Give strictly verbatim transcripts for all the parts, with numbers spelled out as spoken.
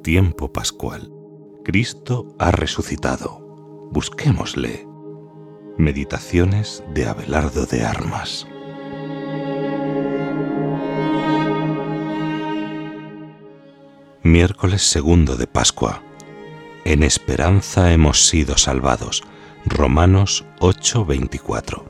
Tiempo pascual. Cristo ha resucitado. Busquémosle. Meditaciones de Abelardo de Armas. Miércoles segundo de Pascua. En esperanza hemos sido salvados. Romanos ocho veinticuatro.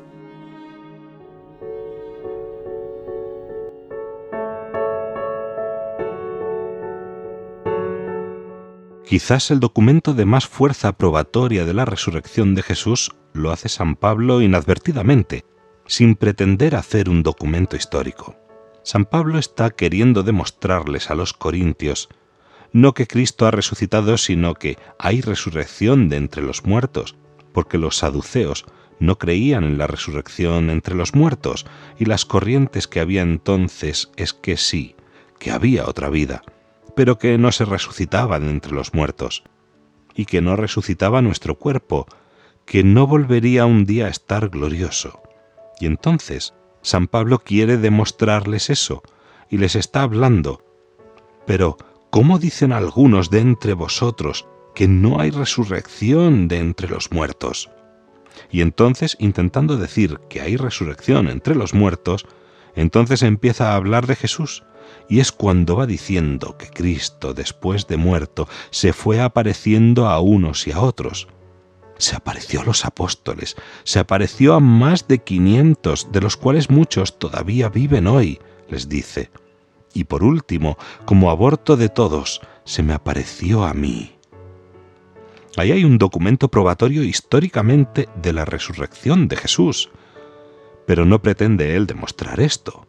Quizás el documento de más fuerza probatoria de la resurrección de Jesús lo hace San Pablo inadvertidamente, sin pretender hacer un documento histórico. San Pablo está queriendo demostrarles a los corintios no que Cristo ha resucitado, sino que hay resurrección de entre los muertos, porque los saduceos no creían en la resurrección entre los muertos, y las corrientes que había entonces es que sí, que había otra vida, pero que no se resucitaban entre los muertos, y que no resucitaba nuestro cuerpo, que no volvería un día a estar glorioso. Y entonces San Pablo quiere demostrarles eso, y les está hablando. Pero, ¿cómo dicen algunos de entre vosotros que no hay resurrección de entre los muertos? Y entonces, intentando decir que hay resurrección entre los muertos, entonces empieza a hablar de Jesús, y es cuando va diciendo que Cristo, después de muerto, se fue apareciendo a unos y a otros. Se apareció a los apóstoles, se apareció a más de quinientos, de los cuales muchos todavía viven hoy, les dice. Y por último, como aborto de todos, se me apareció a mí. Ahí hay un documento probatorio históricamente de la resurrección de Jesús, pero no pretende él demostrar esto.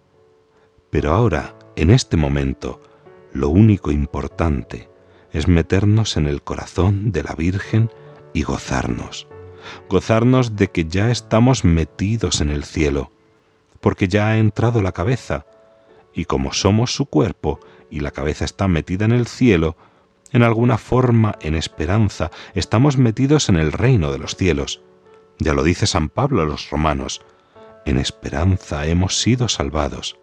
Pero ahora, en este momento, lo único importante es meternos en el corazón de la Virgen y gozarnos. Gozarnos de que ya estamos metidos en el cielo, porque ya ha entrado la cabeza, y como somos su cuerpo y la cabeza está metida en el cielo, en alguna forma, en esperanza, estamos metidos en el reino de los cielos. Ya lo dice San Pablo a los romanos: en esperanza hemos sido salvados.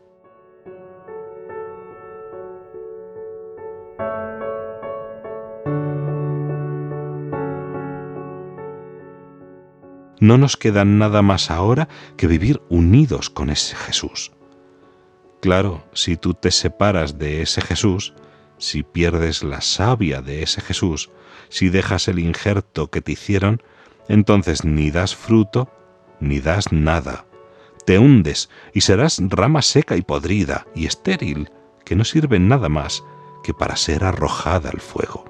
No nos queda nada más ahora que vivir unidos con ese Jesús. Claro, si tú te separas de ese Jesús, si pierdes la savia de ese Jesús, si dejas el injerto que te hicieron, entonces ni das fruto, ni das nada. Te hundes y serás rama seca y podrida y estéril, que no sirve nada más que para ser arrojada al fuego.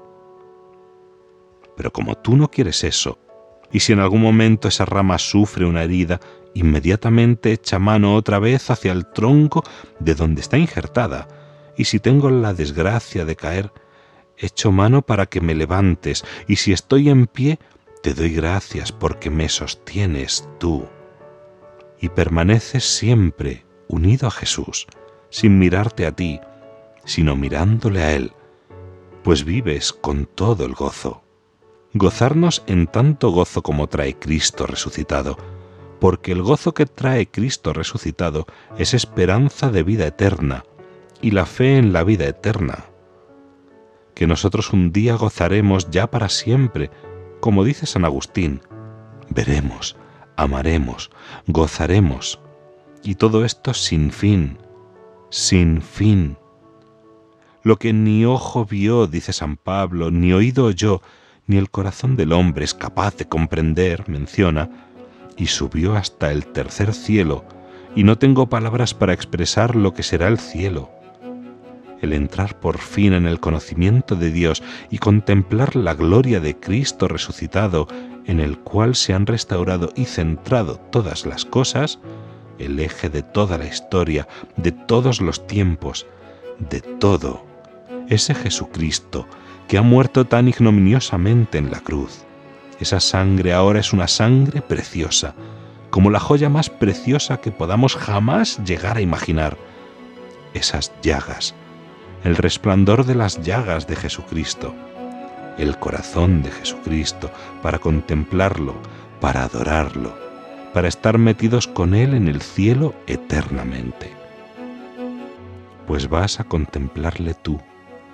Pero como tú no quieres eso, y si en algún momento esa rama sufre una herida, inmediatamente echa mano otra vez hacia el tronco de donde está injertada, y si tengo la desgracia de caer, echo mano para que me levantes, y si estoy en pie, te doy gracias porque me sostienes tú. Y permaneces siempre unido a Jesús, sin mirarte a ti, sino mirándole a Él, pues vives con todo el gozo. Gozarnos en tanto gozo como trae Cristo resucitado, porque el gozo que trae Cristo resucitado es esperanza de vida eterna, y la fe en la vida eterna, que nosotros un día gozaremos ya para siempre, como dice San Agustín: veremos, amaremos, gozaremos, y todo esto sin fin, sin fin. Lo que ni ojo vio, dice San Pablo, ni oído oyó, ni el corazón del hombre es capaz de comprender, menciona, y subió hasta el tercer cielo, y no tengo palabras para expresar lo que será el cielo. El entrar por fin en el conocimiento de Dios y contemplar la gloria de Cristo resucitado, en el cual se han restaurado y centrado todas las cosas, el eje de toda la historia, de todos los tiempos, de todo, ese Jesucristo que ha muerto tan ignominiosamente en la cruz. Esa sangre ahora es una sangre preciosa, como la joya más preciosa que podamos jamás llegar a imaginar. Esas llagas, el resplandor de las llagas de Jesucristo, el corazón de Jesucristo, para contemplarlo, para adorarlo, para estar metidos con Él en el cielo eternamente. Pues vas a contemplarle tú,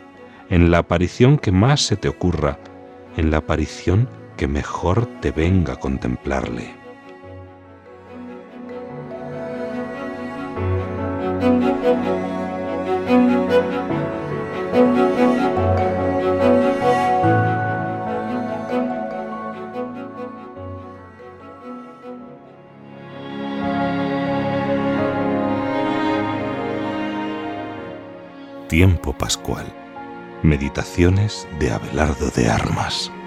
en la aparición que más se te ocurra, en la aparición que mejor te venga a contemplarle. Tiempo pascual. Meditaciones de Abelardo de Armas.